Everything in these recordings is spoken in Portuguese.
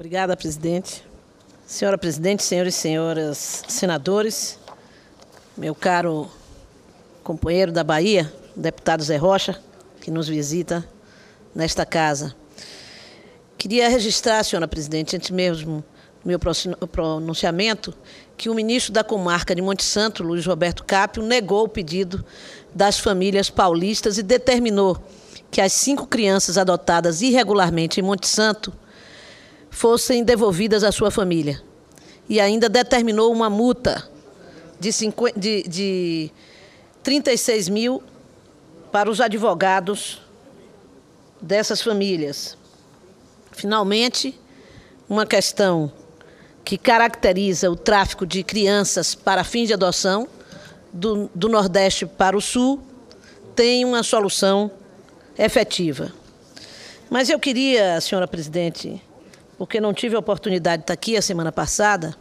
Obrigada, presidente. Senhora presidente, senhores e senhoras senadores, meu caro companheiro da Bahia, o deputado Zé Rocha, que nos visita nesta casa. Queria registrar, senhora presidente, antes mesmo do meu pronunciamento, que o ministro da comarca de Monte Santo, Luiz Roberto Capio, negou o pedido das famílias paulistas e determinou que as 5 crianças adotadas irregularmente em Monte Santo fossem devolvidas à sua família. E ainda determinou uma multa de 36 mil para os advogados dessas famílias. Finalmente, uma questão que caracteriza o tráfico de crianças para fins de adoção do Nordeste para o Sul tem uma solução efetiva. Mas eu queria, senhora presidente, porque não tive a oportunidade de estar aqui a semana passada,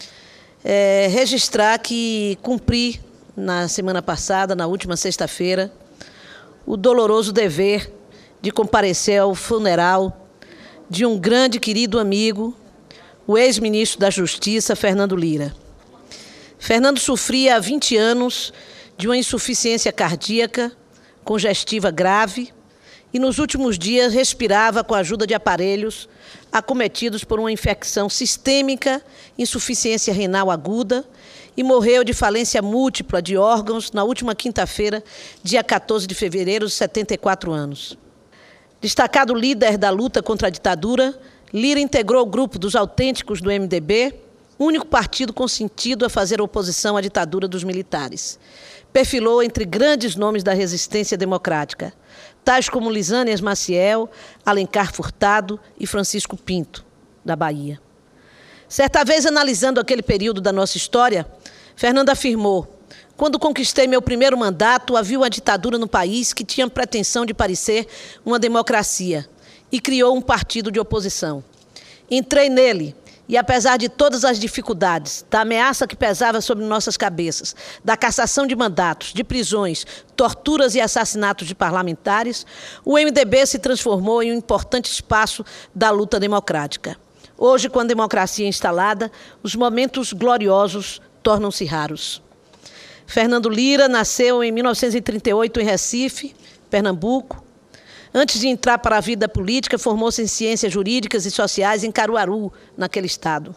registrar que cumpri na semana passada, na última sexta-feira, o doloroso dever de comparecer ao funeral de um grande querido amigo, o ex-ministro da Justiça, Fernando Lira. Fernando sofria há 20 anos de uma insuficiência cardíaca, congestiva grave, e nos últimos dias respirava com a ajuda de aparelhos acometidos por uma infecção sistêmica, insuficiência renal aguda, e morreu de falência múltipla de órgãos na última quinta-feira, dia 14 de fevereiro, de 74 anos. Destacado líder da luta contra a ditadura, Lira integrou o grupo dos autênticos do MDB, único partido consentido a fazer oposição à ditadura dos militares. Perfilou entre grandes nomes da resistência democrática, tais como Lisânias Maciel, Alencar Furtado e Francisco Pinto, da Bahia. Certa vez, analisando aquele período da nossa história, Fernando afirmou: quando conquistei meu primeiro mandato, havia uma ditadura no país que tinha pretensão de parecer uma democracia e criou um partido de oposição. Entrei nele e, apesar de todas as dificuldades, da ameaça que pesava sobre nossas cabeças, da cassação de mandatos, de prisões, torturas e assassinatos de parlamentares, o MDB se transformou em um importante espaço da luta democrática. Hoje, com a democracia instalada, os momentos gloriosos tornam-se raros. Fernando Lira nasceu em 1938 em Recife, Pernambuco. Antes de entrar para a vida política, formou-se em ciências jurídicas e sociais em Caruaru, naquele estado.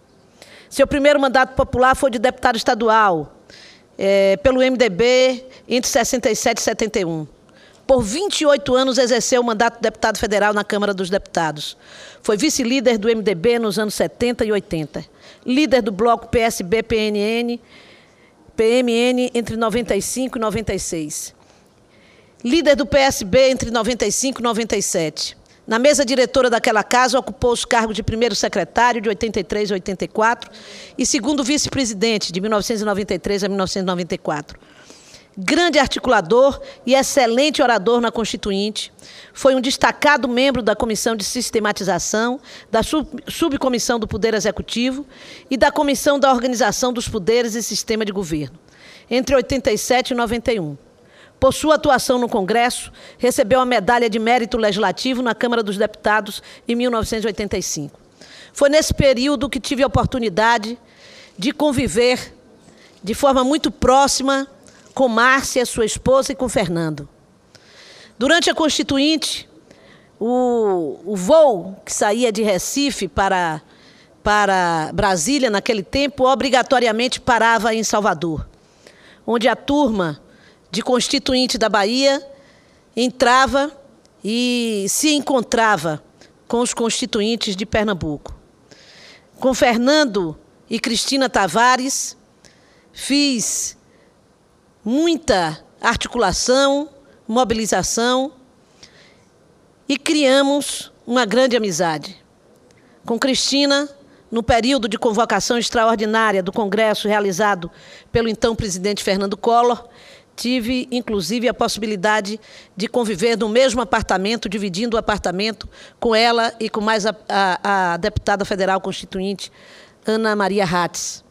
Seu primeiro mandato popular foi de deputado estadual, pelo MDB, entre 67 e 71. Por 28 anos exerceu o mandato de deputado federal na Câmara dos Deputados. Foi vice-líder do MDB nos anos 70 e 80. Líder do bloco PSB-PMN entre 95 e 96. Líder do PSB entre 95 e 97. Na mesa diretora daquela casa, ocupou os cargos de primeiro secretário, de 83 a 84, e segundo vice-presidente, de 1993 a 1994. Grande articulador e excelente orador na Constituinte, foi um destacado membro da Comissão de Sistematização, da Subcomissão do Poder Executivo e da Comissão da Organização dos Poderes e Sistema de Governo, entre 87 e 91. Por sua atuação no Congresso, recebeu a Medalha de Mérito Legislativo na Câmara dos Deputados em 1985. Foi nesse período que tive a oportunidade de conviver de forma muito próxima com Márcia, sua esposa, e com Fernando. Durante a Constituinte, o voo que saía de Recife para Brasília, naquele tempo, obrigatoriamente parava em Salvador, onde a turma de Constituinte da Bahia entrava e se encontrava com os constituintes de Pernambuco. Com Fernando e Cristina Tavares, fiz muita articulação, mobilização e criamos uma grande amizade. Com Cristina, no período de convocação extraordinária do Congresso realizado pelo então presidente Fernando Collor, tive, inclusive, a possibilidade de conviver no mesmo apartamento, dividindo o apartamento com ela e com mais a deputada federal constituinte, Ana Maria Hatz.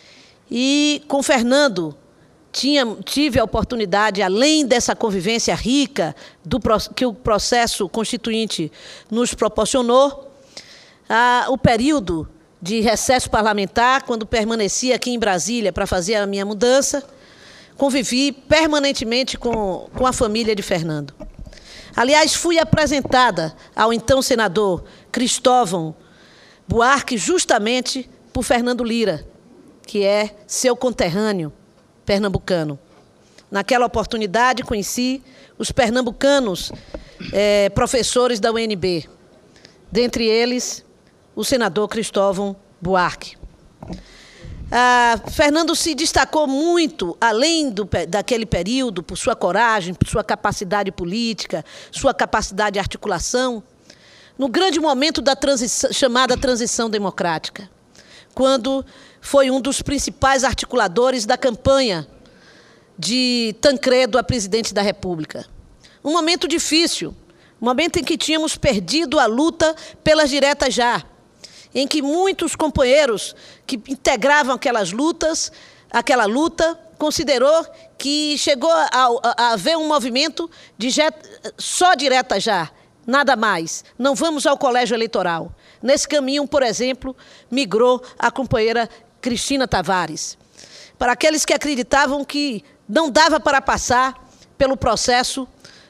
E com Fernando, tive a oportunidade, além dessa convivência rica que o processo constituinte nos proporcionou, o período de recesso parlamentar, quando permaneci aqui em Brasília para fazer a minha mudança, convivi permanentemente com a família de Fernando. Aliás, fui apresentada ao então senador Cristóvão Buarque justamente por Fernando Lira, que é seu conterrâneo pernambucano. Naquela oportunidade, conheci os pernambucanos professores da UNB, dentre eles o senador Cristóvão Buarque. Fernando se destacou muito, além daquele período, por sua coragem, por sua capacidade política, sua capacidade de articulação, no grande momento da chamada transição democrática, quando foi um dos principais articuladores da campanha de Tancredo a presidente da República. Um momento difícil, um momento em que tínhamos perdido a luta pelas diretas já, em que muitos companheiros que integravam aquela luta, considerou que chegou a haver um movimento de só direta já, nada mais. Não vamos ao colégio eleitoral. Nesse caminho, por exemplo, migrou a companheira Cristina Tavares. Para aqueles que acreditavam que não dava para passar pelo processo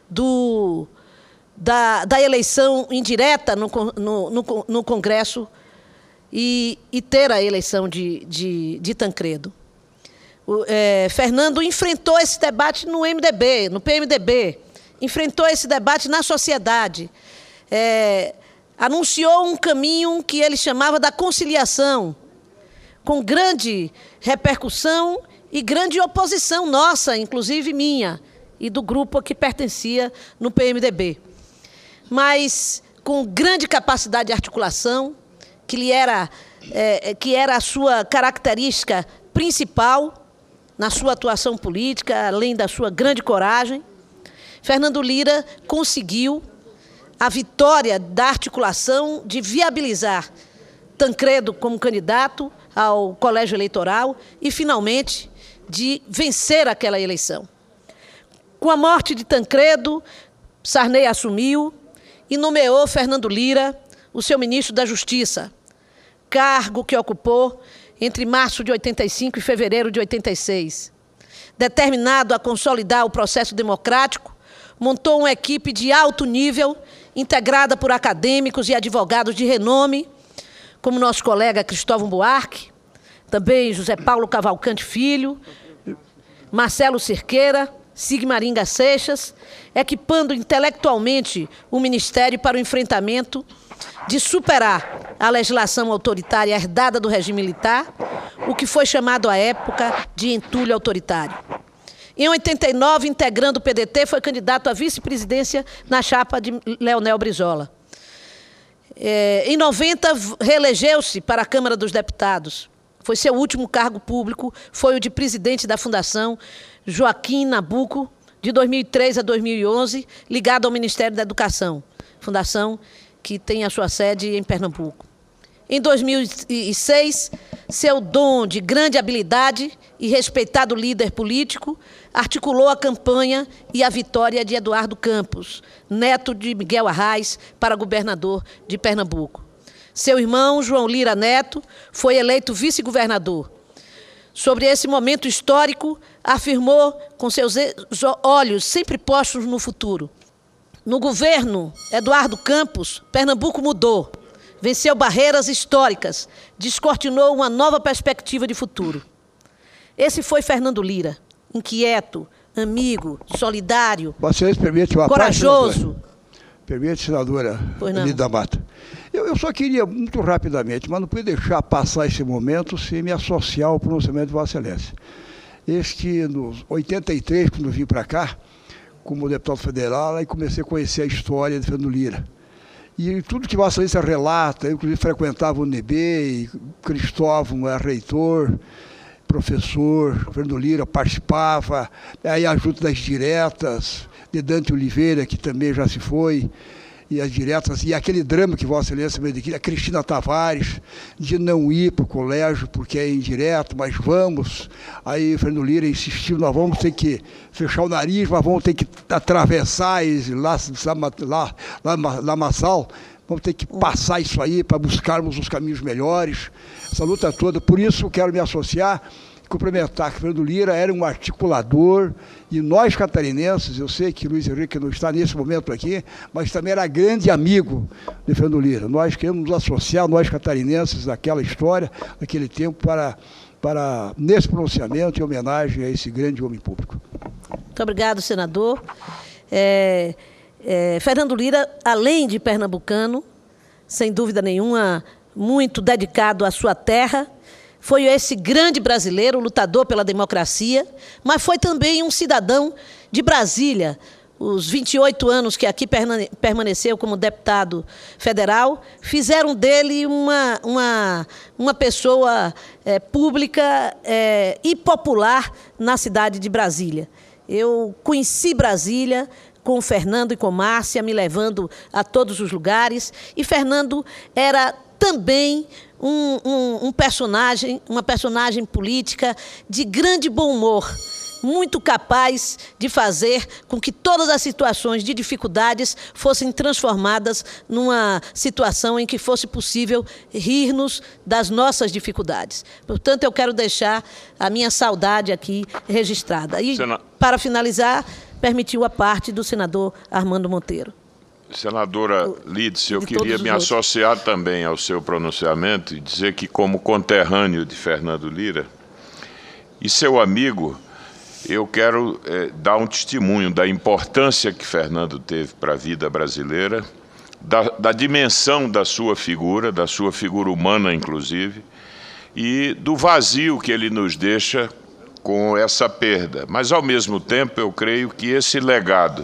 da eleição indireta no Congresso e ter a eleição de Tancredo. Fernando enfrentou esse debate no PMDB, enfrentou esse debate na sociedade, anunciou um caminho que ele chamava da conciliação, com grande repercussão e grande oposição nossa, inclusive minha, e do grupo a que pertencia no PMDB. Mas com grande capacidade de articulação, que era a sua característica principal na sua atuação política, além da sua grande coragem, Fernando Lira conseguiu a vitória da articulação de viabilizar Tancredo como candidato ao colégio eleitoral e, finalmente, de vencer aquela eleição. Com a morte de Tancredo, Sarney assumiu e nomeou Fernando Lira o seu ministro da Justiça, cargo que ocupou entre março de 85 e fevereiro de 86. Determinado a consolidar o processo democrático, montou uma equipe de alto nível, integrada por acadêmicos e advogados de renome, como nosso colega Cristóvão Buarque, também José Paulo Cavalcante Filho, Marcelo Cerqueira, Sigmaringa Seixas, equipando intelectualmente o Ministério para o enfrentamento de superar a legislação autoritária herdada do regime militar, o que foi chamado à época de entulho autoritário. Em 89, integrando o PDT, foi candidato à vice-presidência na chapa de Leonel Brizola. Em 90, reelegeu-se para a Câmara dos Deputados. Foi seu último cargo público, foi o de presidente da Fundação Joaquim Nabuco, de 2003 a 2011, ligado ao Ministério da Educação, fundação que tem a sua sede em Pernambuco. Em 2006, seu dom de grande habilidade e respeitado líder político articulou a campanha e a vitória de Eduardo Campos, neto de Miguel Arraes, para governador de Pernambuco. Seu irmão, João Lira Neto, foi eleito vice-governador. Sobre esse momento histórico, afirmou com seus olhos sempre postos no futuro: no governo Eduardo Campos, Pernambuco mudou, venceu barreiras históricas, descortinou uma nova perspectiva de futuro. Esse foi Fernando Lira, inquieto, amigo, solidário, corajoso. Permite, senadora Anita da Mata. Eu só queria, muito rapidamente, mas não podia deixar passar esse momento sem me associar ao pronunciamento de Vossa Excelência. Nos 83, quando eu vim para cá, como deputado federal, e comecei a conhecer a história de Fernando Lira. E tudo que Vossa Excelência relata, eu inclusive frequentava o UNB, e Cristóvão era reitor, professor, Fernando Lira participava, aí a ajuda das diretas, de Dante Oliveira, que também já se foi, e as diretas, e aquele drama que Vossa Excelência me deu, a Cristina Tavares, de não ir para o colégio porque é indireto, mas vamos. Aí Fernando Lira insistiu, nós vamos ter que fechar o nariz, mas vamos ter que atravessar Lamaçal, vamos ter que passar isso aí para buscarmos os caminhos melhores, essa luta toda. Por isso, quero me associar, cumprimentar que Fernando Lira era um articulador, e nós catarinenses, eu sei que Luiz Henrique não está nesse momento aqui, mas também era grande amigo de Fernando Lira. Nós queremos nos associar, nós catarinenses, daquela história, daquele tempo, para nesse pronunciamento, em homenagem a esse grande homem público. Muito obrigado, senador. Fernando Lira, além de pernambucano, sem dúvida nenhuma, muito dedicado à sua terra, foi esse grande brasileiro, lutador pela democracia, mas foi também um cidadão de Brasília. Os 28 anos que aqui permaneceu como deputado federal fizeram dele uma pessoa pública e popular na cidade de Brasília. Eu conheci Brasília com o Fernando e com Márcia, me levando a todos os lugares, e Fernando era também uma personagem política de grande bom humor, muito capaz de fazer com que todas as situações de dificuldades fossem transformadas numa situação em que fosse possível rir-nos das nossas dificuldades. Portanto, eu quero deixar a minha saudade aqui registrada. E, para finalizar, permitiu a parte do senador Armando Monteiro. Senadora Lídice, eu queria me associar também ao seu pronunciamento e dizer que, como conterrâneo de Fernando Lira e seu amigo, eu quero dar um testemunho da importância que Fernando teve para a vida brasileira, da dimensão da sua figura humana, inclusive, e do vazio que ele nos deixa com essa perda. Mas, ao mesmo tempo, eu creio que esse legado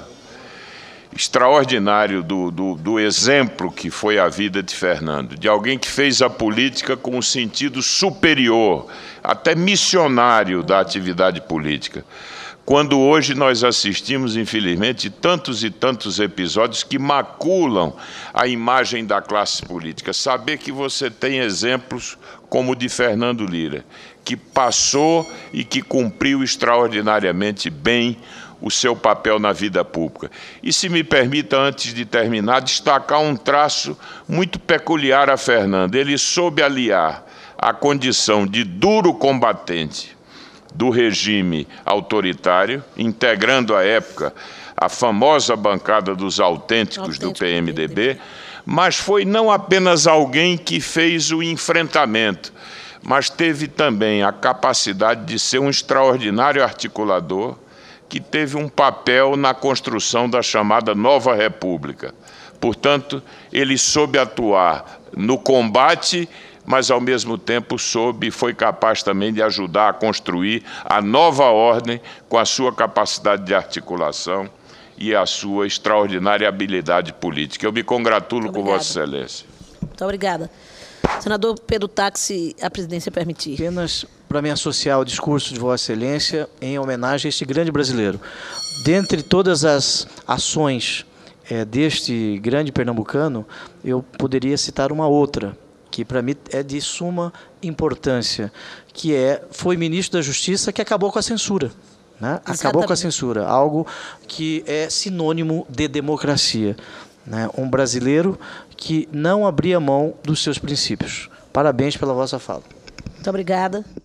extraordinário do exemplo que foi a vida de Fernando, de alguém que fez a política com um sentido superior, até missionário da atividade política. Quando hoje nós assistimos, infelizmente, tantos e tantos episódios que maculam a imagem da classe política. Saber que você tem exemplos como o de Fernando Lira, que passou e que cumpriu extraordinariamente bem o seu papel na vida pública. E, se me permita, antes de terminar, destacar um traço muito peculiar a Fernando. Ele soube aliar a condição de duro combatente do regime autoritário, integrando à época a famosa bancada dos autênticos do PMDB, mas foi não apenas alguém que fez o enfrentamento, mas teve também a capacidade de ser um extraordinário articulador, que teve um papel na construção da chamada Nova República. Portanto, ele soube atuar no combate, mas, ao mesmo tempo, foi capaz também de ajudar a construir a nova ordem com a sua capacidade de articulação e a sua extraordinária habilidade política. Eu me congratulo com Vossa Excelência. Muito obrigada. Senador Pedro Taques, se a presidência permitir. Apenas para me associar ao discurso de Vossa Excelência em homenagem a este grande brasileiro. Dentre todas as ações deste grande pernambucano, eu poderia citar uma outra, que para mim é de suma importância, que foi ministro da Justiça que acabou com a censura. Né? Acabou com a censura, algo que é sinônimo de democracia. Né? Um brasileiro que não abria mão dos seus princípios. Parabéns pela vossa fala. Muito obrigada.